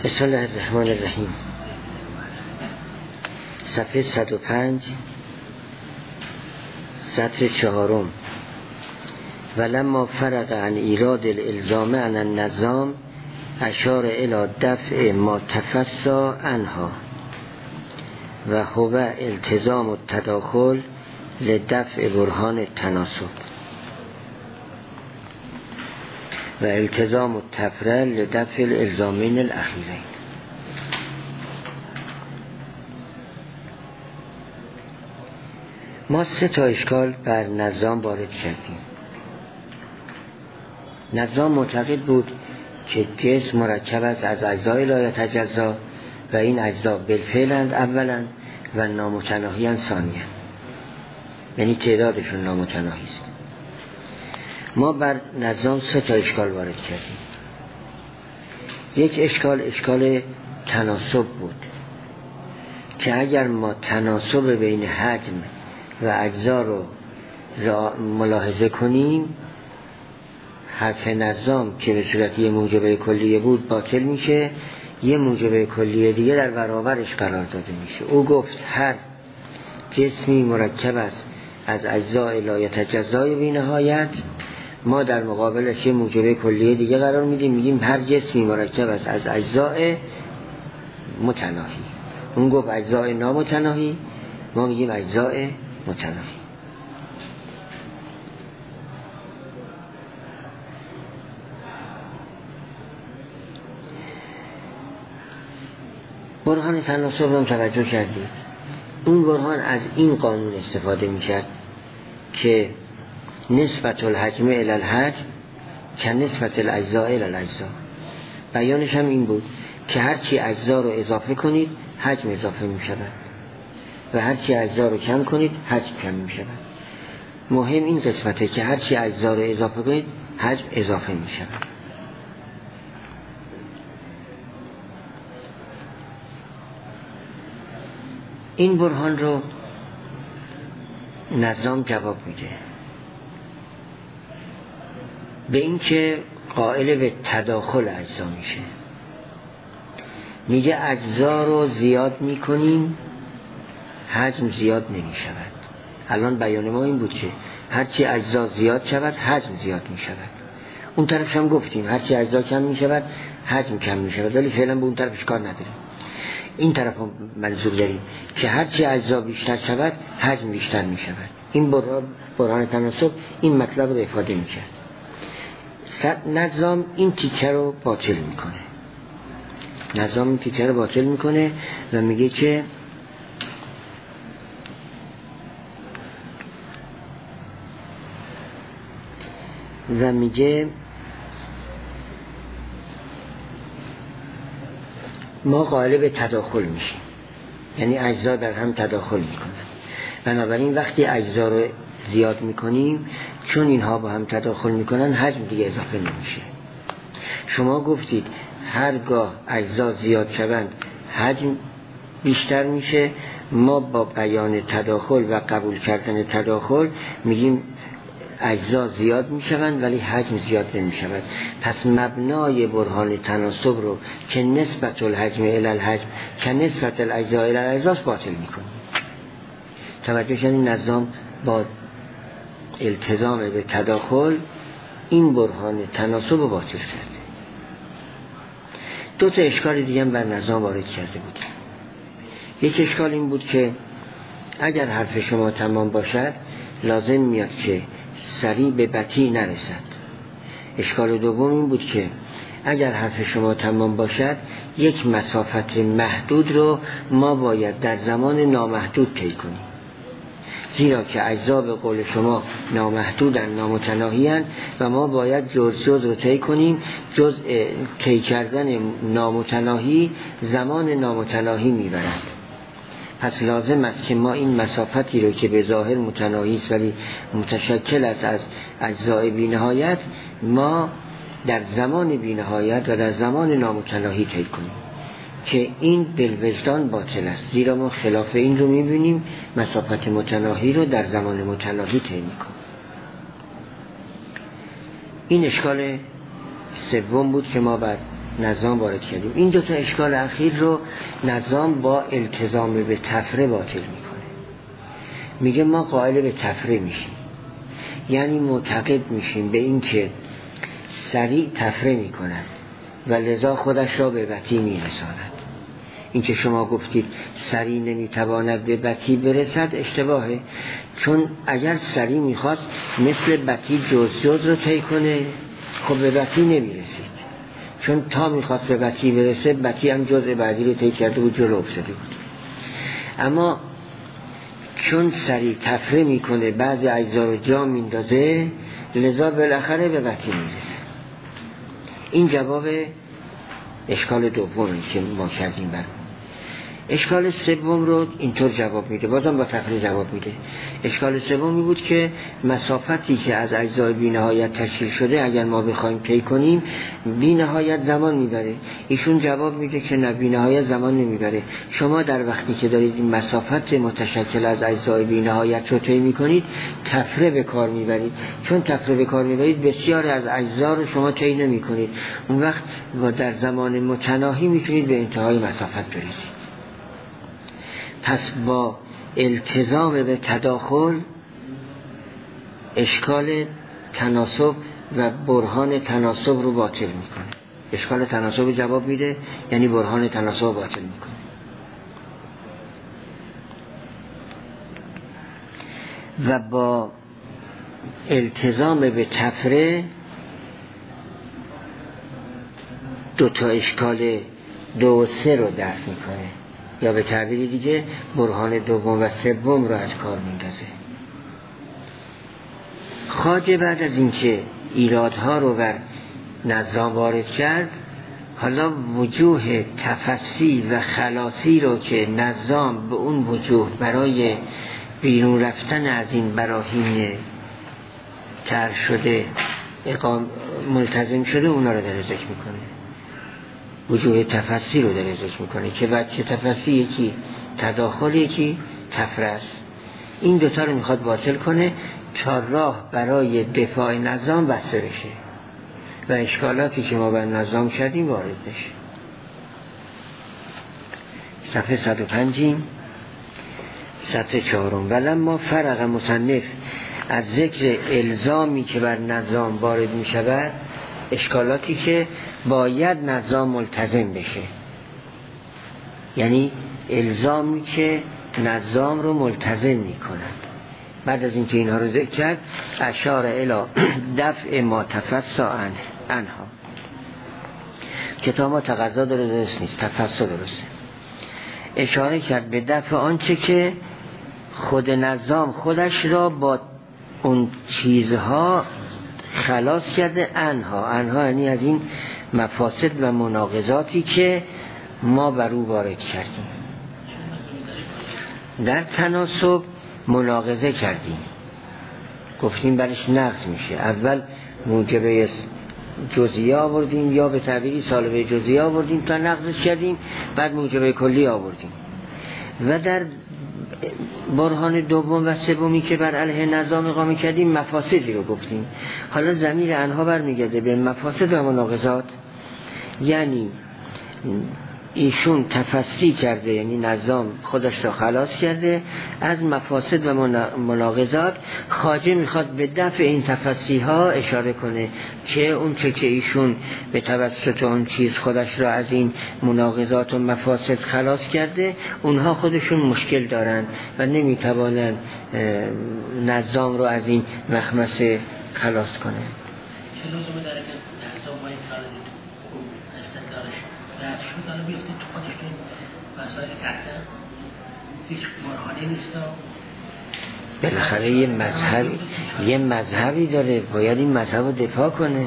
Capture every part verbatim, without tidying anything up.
بسم الله الرحمن الرحیم. صفحه صد و پنج، سطر چهارم. ولما فرغ عن ایراد الالزام عن النظام اشار الی دفع ما تفسا عنها و هو التزام التداخل لدفع برهان التناسب و التزام التفرل لدفع الالزامین الاخیرین. ما سه تا اشکال بر نظام وارد کردیم. نظام معتقد بود که جسم مرکب است از اجزای لا یتجزا و این اجزا بالفعلند اولا و نامتناهی‌اند ثانیا، یعنی تعدادشون نامتناهی است. ما بر نظام سه تا اشکال وارد کردیم. یک اشکال اشکال تناسب بود که اگر ما تناسب بین حجم و اجزا رو ملاحظه کنیم، حرف نظام که به صورت یه موجب کلیه بود باطل میشه، یه موجب کلیه دیگه در برابرش قرار داده میشه. او گفت هر جسمی مرکب است از اجزای لا یتجزا بی نهایت، ما در مقابلش یه موجب کلیه دیگه قرار میدیم، میگیم هر جسمی مرکب است از اجزای متناهی. اون گفت اجزای نامتناهی، ما میگیم اجزای متناهی. برهان تناسب رو توجه کردید. این برهان از این قانون استفاده میکرد که نسبت الحجم الی الحجم که نسبت الاجزاء الی الاجزاء. بیانش هم این بود که هرچی اجزا رو اضافه کنید حجم اضافه میشود و هرچی اجزا رو کم کنید حجم کم میشود. مهم این قسمته که هرچی اجزا رو اضافه کنید حجم اضافه میشود. این برهان رو نظام جواب میده به این که قائل به تداخل اجزا میشه. میگه اجزا رو زیاد میکنیم حجم زیاد نمیشود. الان بیان ما این بود که هرچی اجزا زیاد شود حجم زیاد میشود. اون طرفش هم گفتیم هرچی اجزا کم میشود حجم کم میشود، ولی فعلا به اون طرفش کار نداریم. این طرف هم منظور داریم که هرچی اجزا بیشتر شود حجم بیشتر میشود. این برهان تناسب این مطلب رو افاده میکرد. نظام این تیکه رو باطل میکنه. نظام این تیکه رو باطل میکنه و میگه که و میگه ما قائل به تداخل میشیم، یعنی اجزا در هم تداخل میکنن. بنابراین وقتی اجزا رو زیاد میکنیم چون اینها با هم تداخل میکنن حجم دیگه اضافه نمیشه. شما گفتید هرگاه اجزا زیاد شوند حجم بیشتر میشه. ما با بیان تداخل و قبول کردن تداخل میگیم اجزا زیاد میشوند ولی حجم زیاد نمیشود. پس مبنای برهان تناسب رو که نسبت الحجم الی الحجم که نسبت الاجزا الی الاجزا باطل میکنیم. توجه کنید، نظام با التزام به تداخل این برهان تناسب رو باطل کرده. دو تا اشکال دیگه هم بر نظام وارد کرده بود. یک اشکال این بود که اگر حرف شما تمام باشد لازم میاد که سریع به بطی نرسد. اشکال دوم این بود که اگر حرف شما تمام باشد یک مسافت محدود رو ما باید در زمان نامحدود طی کنیم، زیرا که اجزا به قول شما نامحدودن، نامتناهی‌اند و ما باید جز جز رو طی کنیم. جز طی کردن نامتناهی زمان نامتناهی میبرد. پس لازم است که ما این مسافتی رو که به ظاهر متناهی است ولی متشکل است از اجزای بی نهایت، ما در زمان بی نهایت و در زمان نامتناهی طی کنیم که این بالوجدان باطل است، زیرا ما خلاف این رو میبینیم، مسافت متناهی رو در زمان متناهی طی میکنیم. این اشکال سوم بود که ما بعد نظام وارد کردیم. این دو تا اشکال اخیر رو نظام با التزام به تفره باطل میکنه. میگه ما قائل به تفره میشیم، یعنی معتقد میشیم به این که سریع تفره میکند و لذا خودش را به بطی میرساند. این که شما گفتید سریع نمیتواند به بطی برسد اشتباهه، چون اگر سریع میخواست مثل بطی جز جز رو طی کنه، خب به بطی نمیرسید، چون تا میخواست به بطی برسه بطی هم جز بعدی رو طی کرده بود، جلو افتاده بود. اما چون سریع تفره میکنه بعضی اجزا رو جا میندازه، لذا بالاخره به بطی میرسه. این جواب اشکال دومی که ما کردیم. بر اشکال سوم رو اینطور جواب میده، بازم با تفریح جواب میده. اشکال سومی بود که مسافتی که از اجزای بی نهایت تشکیل شده اگر ما بخوایم طی کنیم بی نهایت زمان میبره. ایشون جواب میده که نه، بی نهایت زمان نمیبره. شما در وقتی که دارید این مسافت متشکل از اجزای بی نهایت رو طی میکنید تفره به کار میبرید، چون تفره به کار میبرید بسیاری از اجزا رو شما طی نمیکنید، اون وقت در زمان متناهی میتونید به انتهای مسافت برسید. پس با التزام به تداخل اشکال تناسب و برهان تناسب رو باطل میکنه. اشکال تناسب جواب میده، یعنی برهان تناسب رو باطل میکنه. و با التزام به تفره دو تا اشکال دو و سه رو دفع میکنه، یا به تعبیر دیگه برهان دوم و سوم رو از کار میندازه. خواجه بعد از اینکه ایرادها رو بر نظام وارد کرد، حالا وجوه تفصیل و خلاصی رو که نظام به اون وجوه برای بیرون رفتن از این براهین تر شده اقام ملتزم شده، اونا رو در ذکر میکنه. وجوه تفصیل رو در ذکر میکنه که وجه تفصیل یکی تداخل، یکی تفره است. این دوتا رو میخواد باطل کنه تا راه برای دفاع نظام بسته بشه و اشکالاتی که ما بر نظام کردیم وارد بشه. صفحه صد و پنج سطر چهارم. ولما فرق مصنف از ذکر الزامی که بر نظام وارد می شود، اشکالاتی که باید نظام ملتزم بشه، یعنی الزامی که نظام رو ملتزم می کند. بعد از اینکه اینها رو ذکر کرد، اشار الی دفع ما تفسا عنها. کتاب ما تقاضا داره، درست نیست، تفسا درسته. اشاره کرد به دفع آنچه که خود نظام خودش را با اون چیزها خلاص کرده. انها انها یعنی از این مفاسد و مناقضاتی که ما بر او وارد کردیم. در تناسب مناقضه کردیم، گفتیم برش نقض میشه. اول موجبه جزئی آوردیم، یا به تعبیری سالبه جزئی آوردیم تا نقضش کردیم، بعد موجبه کلی آوردیم. و در برهان دوم و سومی که بر علیه نظام اقامه کردیم مفاسدی رو گفتیم. حالا ضمیر انها برمیگرده به مفاسد و مناقضات، یعنی ایشون تفصیل کرده، یعنی نظام خودش را خلاص کرده از مفاسد و مناقضات. خواجه میخواد به دفع این تفصیل ها اشاره کنه که اون چه که ایشون به توسط اون چیز خودش را از این مناقضات و مفاسد خلاص کرده، اونها خودشون مشکل دارن و نمیتوانن نظام رو از این مخمسه خلاص کنه. رد شد، الان بیفتید تو خودش که مسائل تحت هیچ برهانه نیست. بالاخره یه مذهب یه مذهبی داره، باید این مذهب رو دفاع کنه.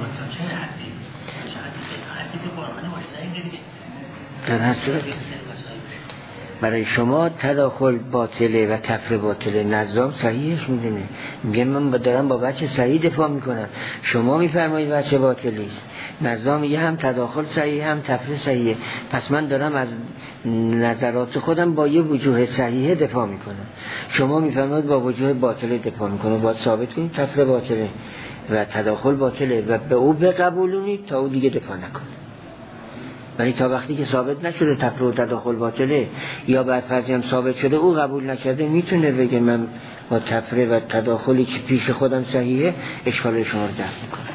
در هر صورت برای شما تداخل باطله و تفره باطله، نظام صحیحش میدونه. میگه من دارم با بچه صحیح دفاع میکنم، شما میفرمایید بچه باطلی است. نظام یه هم تداخل صحیح هم تفره صحیحه، پس من دارم از نظرات خودم با یه وجوه صحیحه دفاع میکنم، شما میفرمایید با وجوه باطله دفاع میکنم. باید ثابت کنید تفره باطله و تداخل باطله و به او بقبولونید تا او دیگه دفاع نکنه. ولی تا وقتی که ثابت نشده تفره و تداخل باطله یا بعد فرضی هم ثابت شده او قبول نکرده، میتونه بگه من با تفره و تداخلی که پیش خودم صحیحه اشکال شما رو دفع میکنم.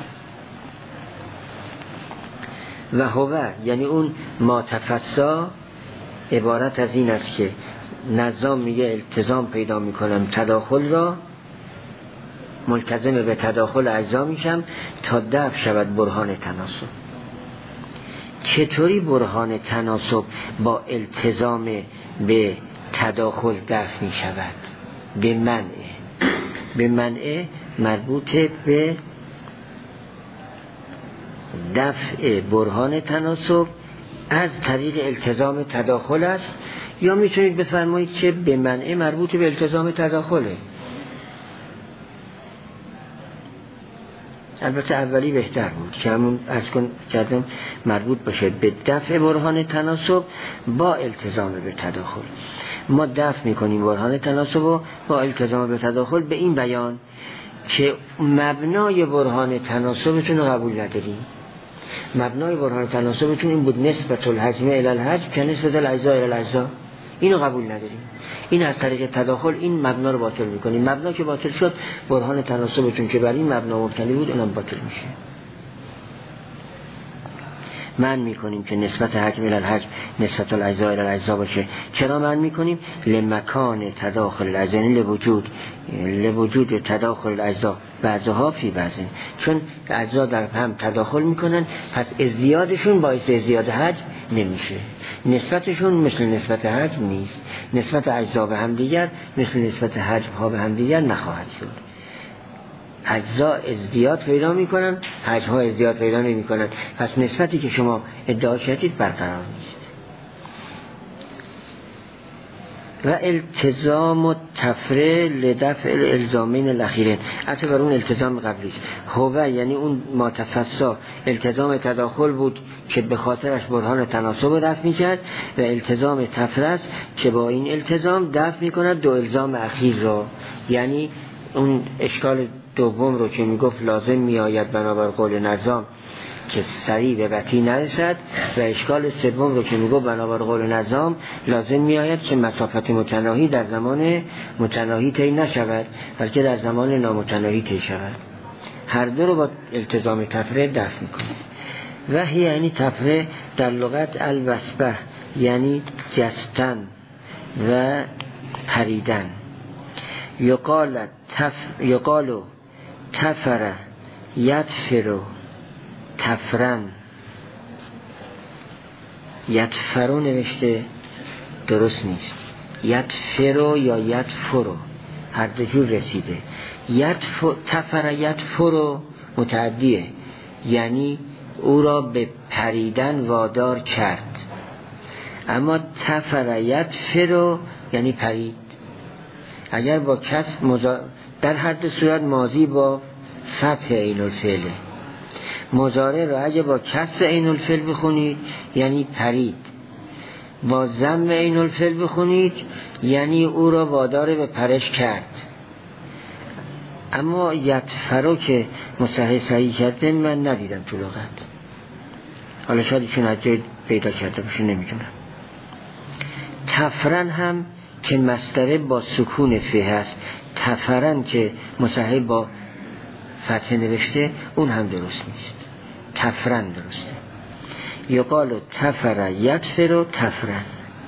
و هو یعنی اون ما تفسا عبارت از این است که نظام میگه التزام پیدا میکنم تداخل را، ملتزم به تداخل اجزا میشم تا دفع شود برهان تناسب. چطوری برهان تناسب با التزام به تداخل دفع میشود؟ به منع. به منع مربوط به دفع برهان تناسب از طریق التزام تداخل است، یا میتونید بفرمایید که به منع مربوط به التزام تداخله. البته اولی بهتر بود که همون از کن کردم مربوط باشه به دفع برهان تناسب با التزام به تداخل. ما دفع میکنیم برهان تناسب و با التزام به تداخل به این بیان که مبنای برهان تناسبتون رو قبول نداریم. مبنای برهان تناسبتون این بود نسبت الحجم الی الحجم که نسبت الاجزا الی الاجزا، اینو قبول نداریم. این از طریق تداخل این مبنا رو باطل میکنیم. مبنا که باطل شد برهان تناسبتون که بر این مبنا مبتنی بود اونم باطل میشه. من میکنیم که نسبت حجم الی الحجم نسبت الاجزا الی الاجزا باشه. چرا من میکنیم؟ لمکان تداخل الاجزا، یعنی لوجود لوجود تداخل الاجزا بعضها فی بعضین، چون اجزا در هم تداخل میکنن پس ازدیادشون باعث ازدیاد حجم نمیشه. نسبتشون مثل نسبت حجم نیست. نسبت اجزا به هم دیگر مثل نسبت حجم ها به هم دیگر نخواهد شد. اجزا ازدیاد پیدا میکنن، حجم ها ازدیاد پیدا نمیکنن، پس نسبتی که شما ادعا کردید برقرار نیست. و التزام و تفره لدفع الالزامین الاخیرین، حتی بر اون التزام قبلی است. هو یعنی اون ما تفسا التزام تداخل بود که به خاطرش برهان تناسب دفع میکرد، و التزام تفره است که با این التزام دفع میکند دو الزام اخیر را، یعنی اون اشکال دوم رو که میگفت لازم میآید بنابر قول نظام که سریع به وطی نرسد، و اشکال سوم رو که میگو بنابر قول نظام لازم میآید که مسافت متناهی در زمان متناهی طی نشود بلکه در زمان نامتناهی طی شود. هر دو رو با التزام تفره دفع میکنه. و هی یعنی تفره در لغت الوسبه، یعنی جستن و پریدن. یقال تف یقالو تفره یدفرو تفرن، یدفرو نوشته درست نیست، یدفرو یا یدفرو هر دو جور رسیده. یدفر تفر یدفرو متعدیه، یعنی او را به پریدن وادار کرد. اما تفر یدفرو یعنی پرید. اگر با کس مزا... در هر دو صورت ماضی با فتح عین الفعله. مضارع رو اگه با کسر عین الفعل بخونید یعنی پرید، با ضم عین الفعل بخونید یعنی او را وادار به پرش کرد. اما یدفرو که مصحح صحیح کرده من ندیدم تو لغت، حالا شاید ایشون از جای پیدا کرده باشه نمیدونم. تفرن هم که مصدر با سکون فه هست، تفرن که مصحح با فتح نوشته اون هم درست نیست، تفرن درسته. یقالو تفر یدفر و تفرن.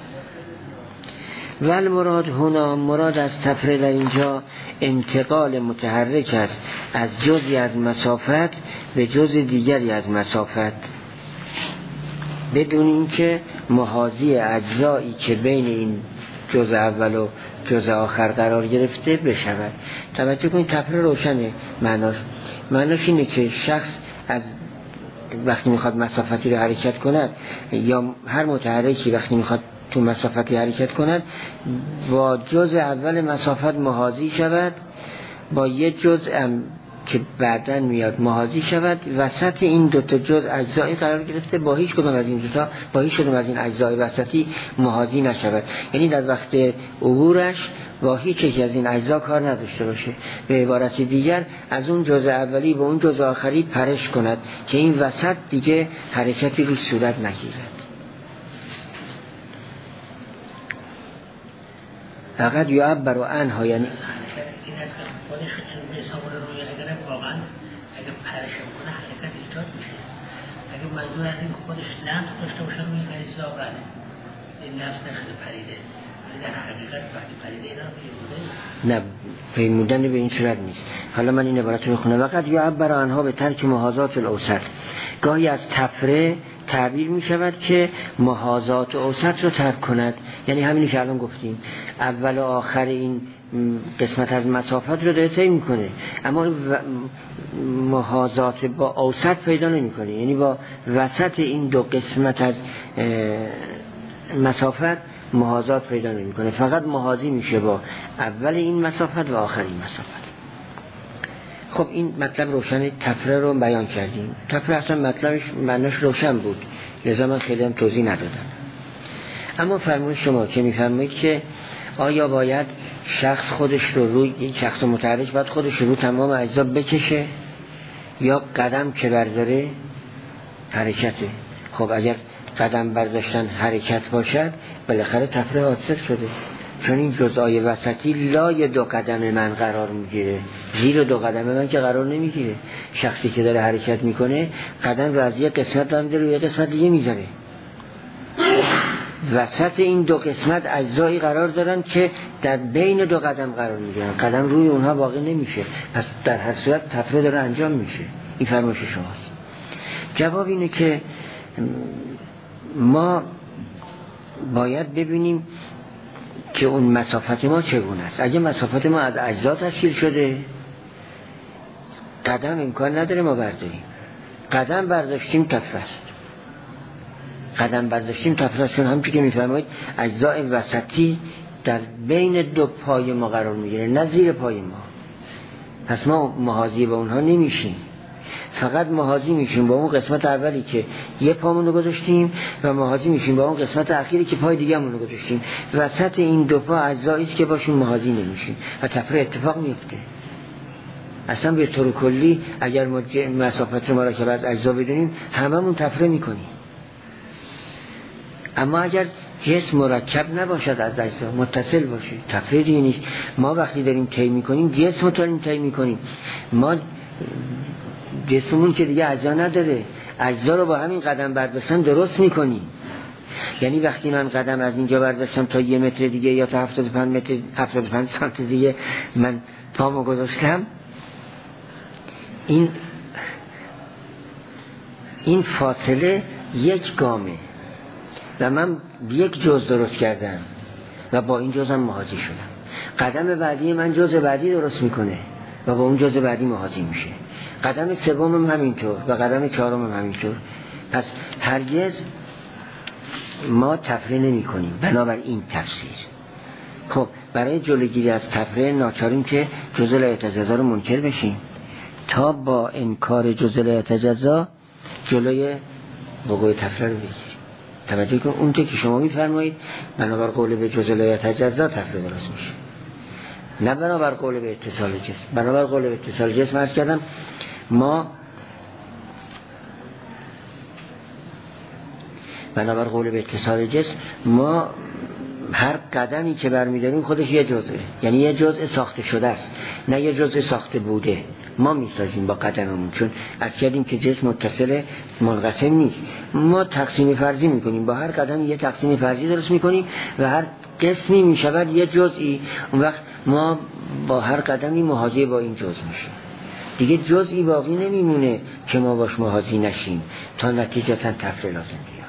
و المراد هنا، مراد از تفره در اینجا انتقال متحرک است از جزئی از مسافت به جزء دیگری از مسافت، بدون اینکه محاذی اجزایی که بین این جزء اول و جزء آخر قرار گرفته بشود. توجه کنید تفره روشنه معناش. معناش اینه که شخص از وقتی میخواد مسافتی رو حرکت کند یا هر متحرکی وقتی میخواد تو مسافتی حرکت کند با جزء اول مسافت محاذی شود، با یه جزء هم که بعدن میاد محاذی شود، وسط این دوتا جزء اجزایی قرار گرفته، با هیچ کدوم از این دوتا با هیچ کدوم از این اجزای وسطی محاذی نشود. یعنی در وقت عبورش با هیچ یک از این اجزا کار نداشته باشه، به عبارت دیگر از اون جزء اولی به اون جزء آخری پرش کند که این وسط دیگه حرکتی روش صورت نگیرد. فقط یعبر عنها، یعنی این از خودش به حساب روی اگر واقعا اگر پرش کنه حرکت ایجاد میشه. اگه منظور از این خودش لمس داشته باشه روی اجزا بله این لمس نشده پریده، ولی در حقیقت وقتی پریده اینا پیموده نه پیمودن به این صورت نیست. حالا من این عبارت رو بخونم. وقت یعبر عنها به ترک محاذات الاوسط، گاهی از تفره تعبیر می شود که محاذات اوسط رو ترک کند، یعنی همینی که الان گفتیم اول و آخر این قسمت از مسافت رو داره طی میکنه، اما محاذات با اوسط پیدا نمیکنه، یعنی با وسط این دو قسمت از مسافت محاذات پیدا نمیکنه، فقط محاذی میشه با اول این مسافت و آخر این مسافت. خب این مطلب روشن تفره رو بیان کردیم. تفره اصلا مطلبش معناش روشن بود، لذا من خیلی هم توضیح ندادم. اما فرمایش شما که میفرمایید که آیا باید شخص خودش رو روی این شخص متحرک باید خودش رو تمام اجزا بکشه یا قدم که برداره حرکته؟ خب اگر قدم برداشتن حرکت باشد بالاخره تفره حادثه شده، چون این جزءای وسطی لای دو قدم من قرار میگیره، زیر دو قدم من که قرار نمیگیره. شخصی که داره حرکت میکنه قدم رو از یه قسمت برمی‌داره روی قسمت دیگه میذاره، وسط این دو قسمت اجزایی قرار دارن که در بین دو قدم قرار میگیرن، قدم روی اونها واقع نمیشه، پس در هر صورت تفره داره انجام میشه. این فرمایش شماست. جواب اینه که ما باید ببینیم که اون مسافت ما چگونه است. اگه مسافت ما از اجزا تشکیل شده قدم امکان نداره ما برداریم، قدم برداشتیم تفره است، قدم برداشتیم تفره است، چون همچون که میفرمایید اجزای وسطی در بین دو پای ما قرار میگیره نه زیر پای ما، پس ما محاذی با اونها نمیشیم، فقط محاذی میشیم با اون قسمت اولی که یه پامون رو گذاشتیم و محاذی میشیم با اون قسمت اخیری که پای دیگه همون رو گذاشتیم. وسط این دو پا اجزایی است که باشون محاذی نمیشیم و تفره اتفاق میفته. اصلا به طور کلی اگر ما مسافت ما را که از اجزا بدونیم هممون تفره میکنیم، اما اگر جسم مرکب نباشد از اجزا متصل باشه تفره دیگه نیست. ما وقتی داریم طی میکنیم جسم رو داریم طی میکنیم، ما جسممون که دیگه اجزا نداره، اجزا رو با همین قدم برداشتن درست میکنیم. یعنی وقتی من قدم از اینجا برداشتم تا یه متر دیگه یا تا هفتاد و پنج متر هفتاد و پنج سانتی دیگه من پامو گذاشتم، این این فاصله یک گامه و من یک جزء درست کردم و با این جزء هم محاذی شدم. قدم بعدی من جزء بعدی درست میکنه و با اون جزء بعدی محاذی میشه. قدم سوم هم همینطور و قدم چهارم هم همینطور. پس هرگز ما تفره نمی کنیم بنابر این تفسیر. خب برای جلوگیری از تفره ناچاریم که جزء لا یتجزا رو منکر بشیم تا با انکار جزء لا یتجزا جلوی وقوع تفره رو بگیریم. توجه کن اون که شما میفرمایید بنابر قول به جزء لا یتجزا تفره درست میشه، نه بنابر قول به اتصال جسم. بنابر قول به اتصال جسم عرض کردم ما بنابر قول به اتصال جسم ما هر قدمی که برمیداریم خودش یه جزءه، یعنی یه جزء ساخته شده است نه یه جزء ساخته بوده. ما میسازیم با قدممون، چون از کردیم که جسم متصل منقسم نیست. ما تقسیم فرضی میکنیم، با هر قدم یه تقسیم فرضی درست میکنیم و هر قسمی میشود یه جزئی. اون وقت ما با هر قدمی محاذی با این جزء میشیم، دیگه جزئی باقی نمیمونه که ما باش محاذی نشیم تا نتیجتا تفره لازم بیاد.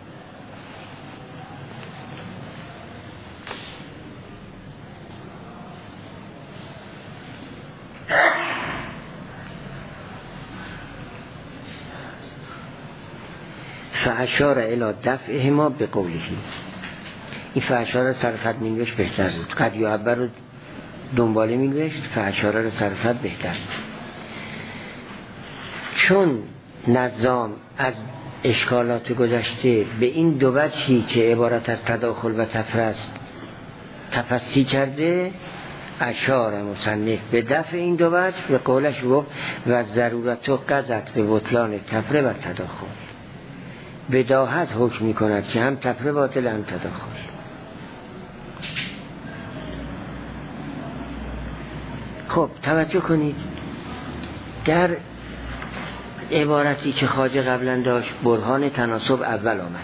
فاشار الی دفعه ما به قوله، این فاشار سرفت می‌نوشت بهتر بود، قد یعبر رو دنباله می‌نوشت، فاشار رو سرفت بهتر بود. چون نظام از اشکالات گذشته به این دو وجهی که عبارت از تداخل و تفره است تفصیل کرده، اشار مصنف به دفع این دو وجه به قولش گفت و ضرورت و قضت به بطلان تفره و تداخل، بداهت حکم می کند که هم تفره باطل هم تداخل. خب توجه کنید، در عبارتی که خواجه قبلا داشت برهان تناسب اول آمد،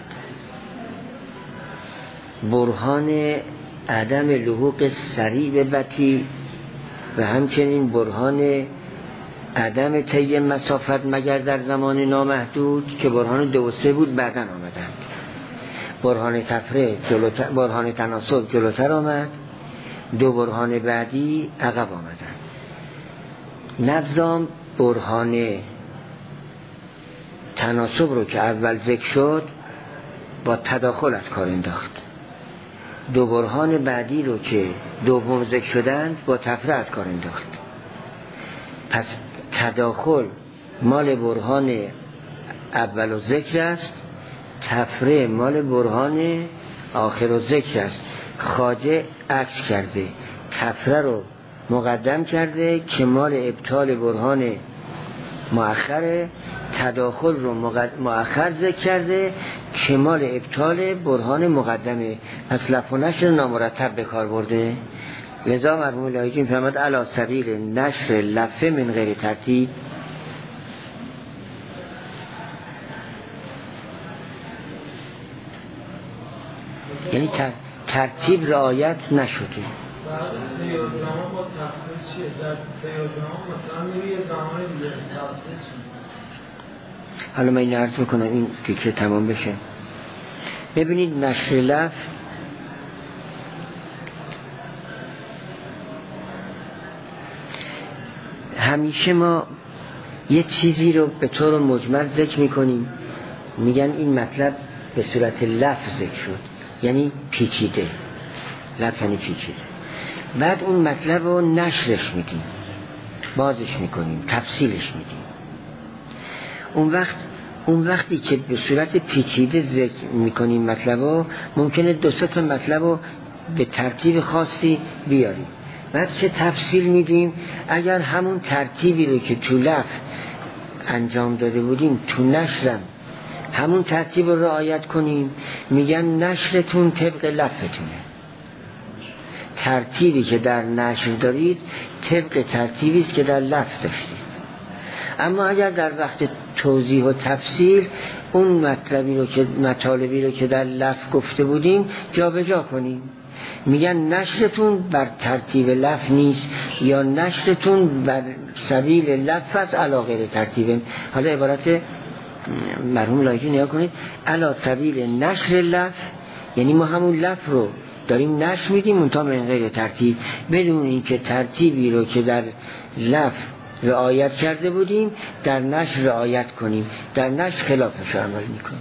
برهان عدم لحوق سریع به بطی و همچنین برهان عدم طی مسافت مگر در زمان نامحدود که برهان دو و سه بود بعداً آمدند. برهان تفره جلوتر، برهان تناسب جلوتر آمد، دو برهان بعدی عقب آمدند. نظام برهان تناسب رو که اول ذکر شد با تداخل از کار انداخت، دو برهان بعدی رو که دوم ذکر شدند با تفره از کار انداخت. پس تداخل مال برهان اول و ذکر است، تفره مال برهان آخر و ذکر است. خواجه عکس کرده، تفره رو مقدم کرده که مال ابطال برهان مؤخره، تداخل رو مؤخر ذکر کرده که مال ابطال برهان مقدمه. پس لفظ و نشر نامرتب به کار برده. لذا مرحوم لایحجی می‌فرماد علی سبیل نشر لفظ من غیر ترتیب، یعنی ترتیب رعایت نشده. حالا من این عرض میکنم این تیکه تمام بشه. ببینید نشر لفظ همیشه ما یه چیزی رو به طور مجمل ذکر میکنیم، میگن این مطلب به صورت لفظ ذکر شد، یعنی پیچیده، لفظ یعنی پیچیده. بعد اون مطلب رو نشرش میدیم، بازش میکنیم، تفصیلش میدیم. اون وقت اون وقتی که به صورت پیچیده ذکر میکنیم مطلب رو، ممکنه دو سه تا مطلب رو به ترتیب خاصی بیاریم. بعد چه تفصیل میدیم؟ اگر همون ترتیبی رو که تو لفظ انجام داده بودیم تو نشرم همون ترتیب رو رعایت کنیم، میگن نشرتون طبق لفظتونه. ترتیبی که در نشر دارید طبق ترتیبی است که در لفظ داشتید. اما اگر در وقت توضیح و تفصیل اون مطلبی رو که مطالبی رو که در لفظ گفته بودیم جابجا کنیم، میگن نشرتون بر ترتیب لفظ نیست یا نشرتون بر سبیل لفظ است علی غیر ترتیب. حالا عبارت مرحوم لایحجی نیا کنید، علی سبیل نشر لفظ، یعنی ما همون لفظ رو داریم نشر میدیم منتها من غیر ترتیب، بدون اینکه ترتیبی رو که در لفظ رعایت کرده بودیم در نشر رعایت کنیم، در نشر خلافش رو عمل میکنیم.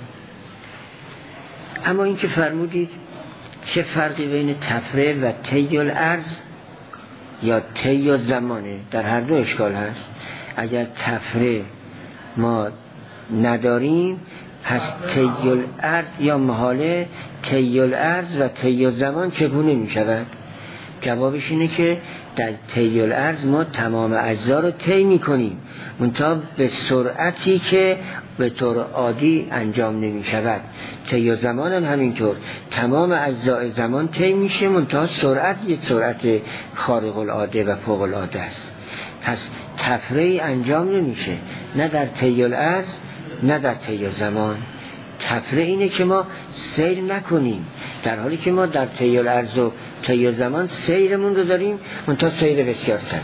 اما این که فرمودید چه فرقی بین تفره و طی الارض یا طی الزمانه، در هر دو اشکال هست. اگر تفره ما نداریم پس طی الارض یا محاله، طی الارض و طی الزمان چگونه می شود؟ جوابش اینه که در طی الارض ما تمام اجزا رو طی می کنیم منتها به سرعتی که به طور عادی انجام نمی شود. طی الزمان هم همینطور، تمام اجزای زمان طی میشه منتها سرعت یک سرعت خارق العاده و فوق العاده است. پس تفریع انجام نمیشه نه در طی الارض نه در طی الزمان. تفریع اینه که ما سیر نکنیم، در حالی که ما در طی الارض و طی الزمان سیرمون رو داریم منتها سیر بسیار سریع.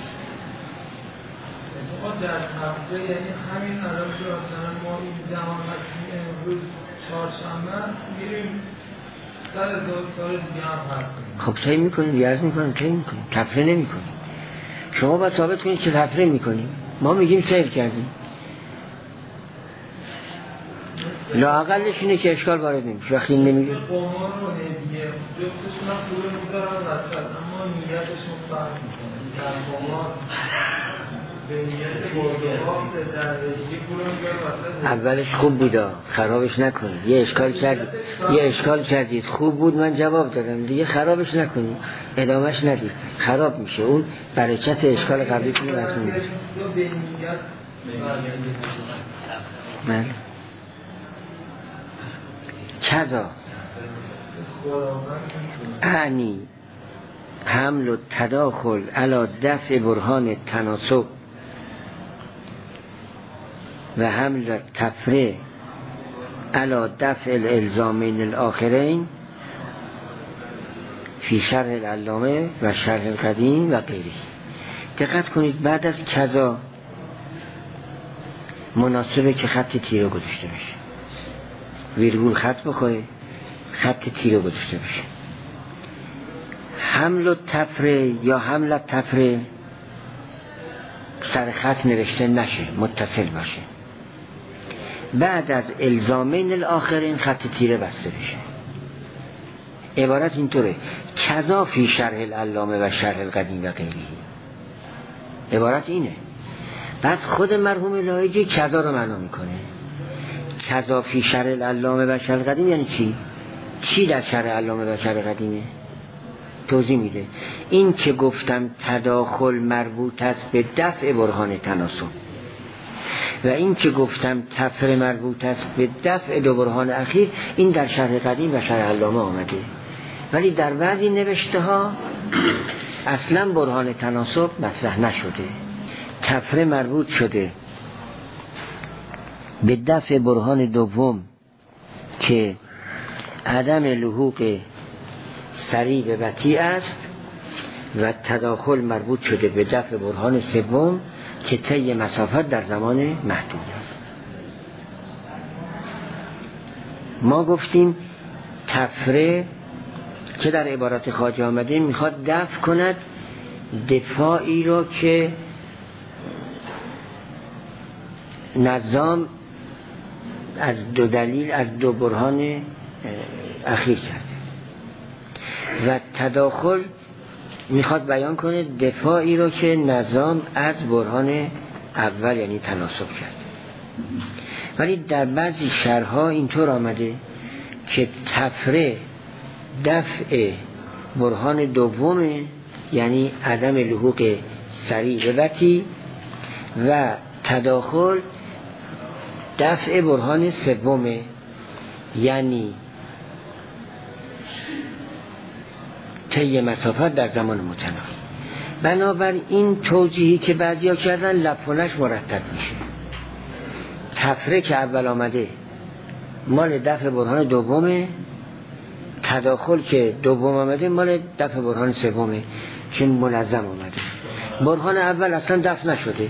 در تفریع یعنی همین الان که مثلا ما این زمان امروز چهارشنبه میریم سر دو سال دیگه هم هست. خب طی میکنیم، بیارز میکنیم، طی میکنیم، تفریع نمیکنیم. شما باید ثابت کنید که تفریع میکنیم، ما میگیم سیر کردیم. لااقلش اینه که اشکال وارد نمیشه. وقتی نمیگه قمار رو هدیه جفتشون هم پول میذارن وسط، اما نیتشون فرق میکنه. در قمار به نیت بردوها در هدیه پول میذارن وسط. اولش خوب بودا، خرابش نکنید. یه اشکال کردید یه اشکال کردید خوب بود، من جواب دادم دیگه، خرابش نکنید، ادامهش ندید، خراب میشه. اون برکت اشکال قبلی کنید از اون میشه. بله. کذا اعنی حمل و تداخل علی دفع برهان تناسب و حمل تفره علی دفع الالزامین الاخرین فی شرح العلامه و شرح القدیم و غیره. دقت کنید بعد از کذا مناسبه که خط تیره گذاشته بشه، ویرگول خط بخوره، خط تیره گذاشته بشه. حمل و تفره یا حمل تفره سر خط نوشته نشه، متصل باشه. بعد از الزامین الاخرین خط تیره بسته بشه. عبارت اینطوره: کذا فی شرح العلامه و شرح القدیم و غیره. عبارت اینه. بعد خود مرحوم لایجی کذا رو معنا میکنه. کذا فی شرح العلامه و شرح القدیم یعنی چی؟ چی در شرح العلامه و شرح القدیمه؟ توضیح میده. این که گفتم تداخل مربوط است به دفع برهان تناسب و این که گفتم تفره مربوط است به دفع دو برهان اخیر، این در شرح قدیم و شرح علامه آمده، ولی در بعضی نوشته ها اصلا برهان تناسب مطرح نشده، تفره مربوط شده به دفع برهان دوم که عدم لحوق سریع به بطیء است و تداخل مربوط شده به دفع برهان سوم که طی مسافت در زمان محدود است. ما گفتیم تفره که در عبارات خواجه آمده میخواد دفع کند دفاعی رو که نظام از دو دلیل، از دو برهان اخیر کرده، و تداخل میخواد بیان کنه دفاعی رو که نظام از برهان اول یعنی تناسب کرد. ولی در بعضی شرح‌ها اینطور آمده که تفره دفع برهان دومه یعنی عدم لحوق سریع به بطیء و تداخل دفع برهان سومه یعنی طی مسافت در زمان متناهی. بنابراین این توجیهی که بعضیا کردن لفظش مرتب میشه. تفره که اول آمده مال دفع برهان دومه، تداخل که دوم آمده مال دفع برهان سومه که منظم آمده. برهان اول اصلا دفع نشده،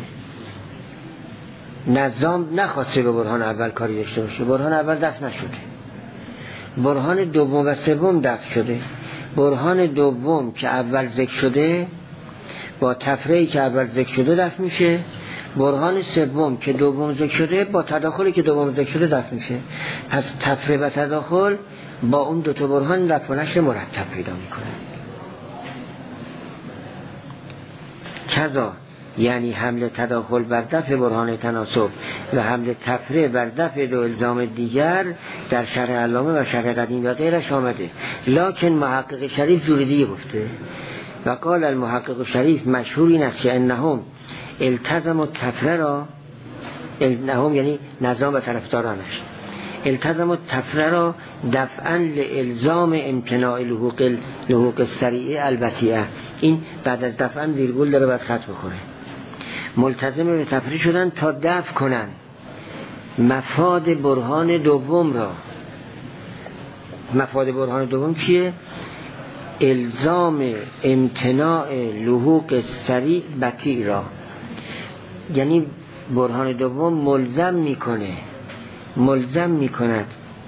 نظام نخواسته به برهان اول کاری داشته باشه، برهان اول دفع نشده. برهان دوم و سوم دفع شده. برهان دوم که اول ذکر شده با تفرهی که اول ذکر شده دفع میشه. برهان سوم که دوم ذکر شده با تداخلی که دوم ذکر شده دفع میشه. پس تفره و تداخل با اون دو تا برهان دفع و نشر مرتب پیدا میکنه. کذا یعنی حمل تداخل بر دفع برهان تناسب و حمل تفره بر دفع دو الزام دیگر در شرح علامه و شرح قدیم و غیرش آمده. لکن محقق شریف جوری دیگه گفته و قال المحقق شریف مشهور این است که انهم التزم و تفره را، انهم یعنی نظام و طرفدارانش، التزم و تفره را دفعا لالزام امتناع لحوق لحوق سریع البتیه. این بعد از دفعا ویرگول داره باید خط بخوره. ملتزم به تفریح شدن تا دفع کنن مفاد برهان دوم را. مفاد برهان دوم چیه؟ الزام امتناع لحوق سریع بطیء را. یعنی برهان دوم ملزم میکنه ملزم میکند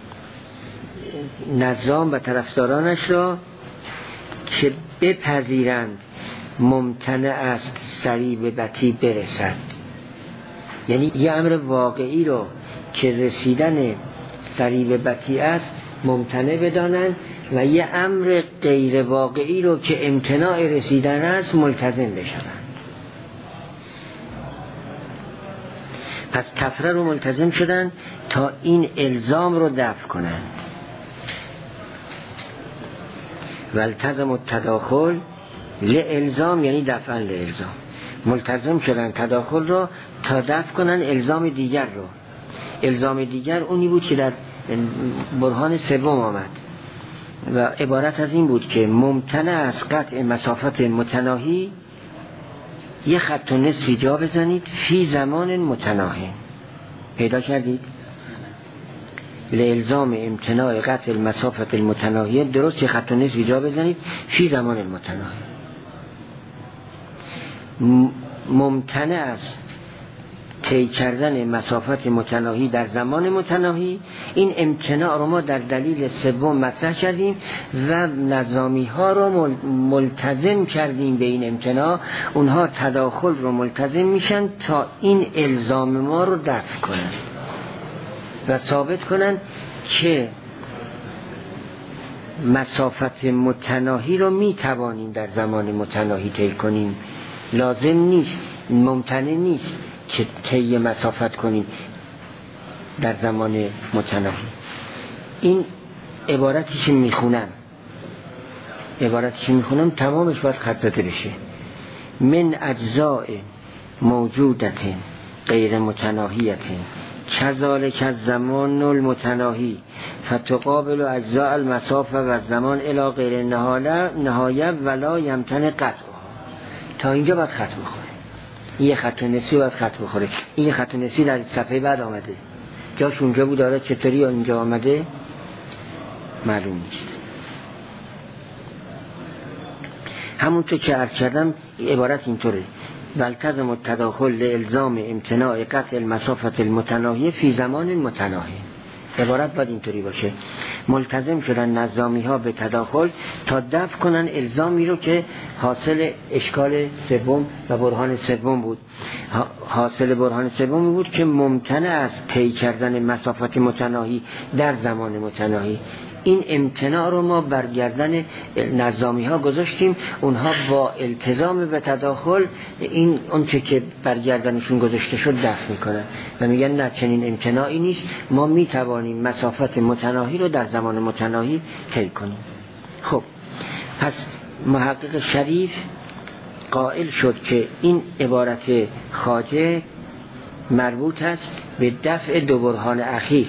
نظام و طرفدارانش را که بپذیرند ممتنع است سریع به بطیء برسد. یعنی یه امر واقعی رو که رسیدن سریع به بطیء است ممتنع بدانند و یه امر غیر واقعی رو که امتناع رسیدن است ملتزم بشوند. پس تفره رو ملتزم شدن تا این الزام رو دفع کنند. و التزم التداخل لالزام یعنی دفعا لالزام. ملتزم شدن تداخل رو تا دفع کنن الزام دیگر رو. الزام دیگر اونی بود که در برهان سوم آمد و عبارت از این بود که ممتنع از قطع مسافت متناهی یه خط و نصفی جا بزنید فی زمان متناهی. پیدا کردید؟ لالزام امتناع قطع المسافت المتناهی درست یه خط و نصفی جا بزنید فی زمان متناهی. ممتنع از طی کردن مسافت متناهی در زمان متناهی، این امتناع رو ما در دلیل سوم مطرح کردیم و نظامی ها رو ملتزم کردیم به این امتناع. اونها تداخل رو ملتزم میشن تا این الزام ما رو دفع کنن و ثابت کنن که مسافت متناهی رو میتوانیم در زمان متناهی طی کنیم. لازم نیست، ممتنع نیست که طی مسافت کنیم در زمان متناهی. این عبارتی که میخونم عبارتی که میخونم تمامش باید خط زده بشه. من اجزاء موجودت غیر متناهیت کذالک الزمان المتناهی فتقابل اجزاء المسافه و زمان الی غیر نهایه ولا یمتنع قطعها. تا اینجا باید خط بخوره. یه خط و نصفی باید خط بخوره. این خط و نصفی در صفحه بعد آمده، جاش اونجا بود، داره چطوری اینجا آمده معلوم نیست. همونطور که عرض کردم عبارت اینطوره: والتزم التداخل لالزام امتناع قطع المسافت المتناهیه فی زمان متناهی. عبارت باید اینطوری باشه: ملتزم شدن نظامی ها به تداخل تا دفع کنن الزامی رو که حاصل اشکال سوم و برهان سوم بود. حاصل برهان سوم بود که ممتنع است طی کردن مسافت متناهی در زمان متناهی. این امتناع رو ما برگردن نظامی ها گذاشتیم، اونها با التزام به تداخل این اون چه که برگردنشون گذاشته شد دفع میکنن و میگن نه، چنین امتناعی نیست، ما میتوانیم مسافت متناهی رو در زمان متناهی طی کنیم. خب پس محقق شریف قائل شد که این عبارت خواجه مربوط است به دفع دو برهان اخیر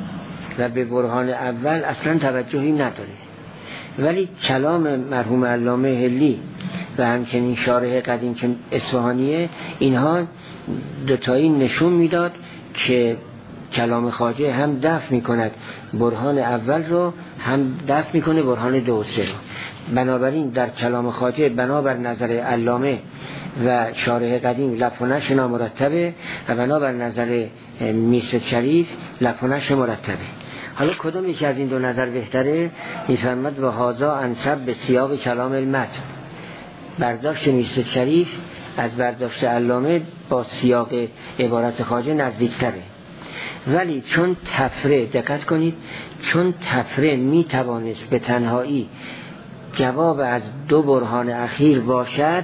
و به برهان اول اصلا توجهی نداره. ولی کلام مرحوم علامه حلی و همچنین شارح قدیم که اصفهانیه، اینها دوتایی نشون میداد که کلام خواجه هم دفع میکند برهان اول رو، هم دفع میکنه برهان دو و سه رو. بنابراین در کلام خواجه بنابر نظر علامه و شارح قدیم لفظ و نشر نامرتبه و بنابر نظر میرزا شریف لفظ و نشر مرتبه. حالا کدوم یکی از این دو نظر بهتره؟ میفرماد و هازا انسب به سیاق کلام المتن. برداشت میرزا شریف از برداشت علامه با سیاق عبارت خواجه نزدیکتره. ولی چون تفره، دقت کنید، چون تفره میتوانست به تنهایی جواب از دو برهان اخیر باشد،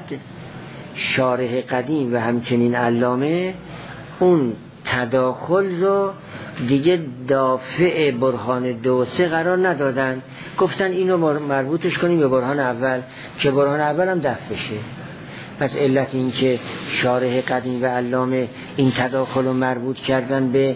شارح قدیم و همچنین علامه اون تداخل رو دیگه دافع برهان دو و سه قرار ندادن، گفتن اینو مربوطش کنیم به برهان اول که برهان اول هم دفع بشه. پس علت این که شارح قدیم و علامه این تداخل رو مربوط کردن به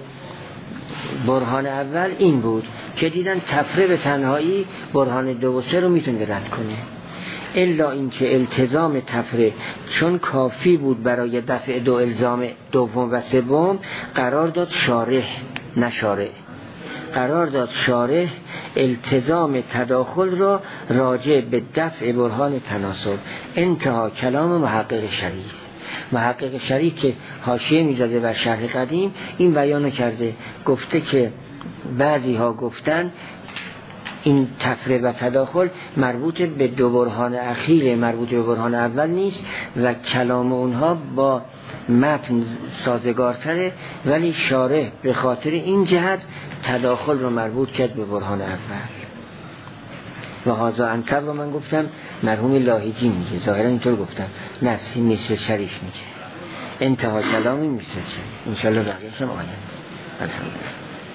برهان اول این بود که دیدن تفره به تنهایی برهان دو و سه رو میتونه رد کنه. الا اینکه التزام تفره چون کافی بود برای دفع دو الزام دوم و سوم، قرار داد شارح نه شارع قرار داد شارح التزام تداخل را راجع به دفع برهان تناسب. انتها کلام محقق شریف. محقق شریف که حاشیه میزده بر شرح قدیم این بیانو کرده، گفته که بعضی ها گفتن این تفره و تداخل مربوط به دو برهان اخیر، مربوط به برهان اول نیست و کلام اونها با متن سازگارتره، ولی شارح به خاطر این جهت تداخل رو مربوط کرد به برهان اول. و هازا انصب رو من گفتم مرحوم لاهیجی میگه، ظاهرا اینطور گفتم، نفسی میشه شریف میگه. انتها کلامی میشه انشالله بقیه‌شم آید. الحمدلله.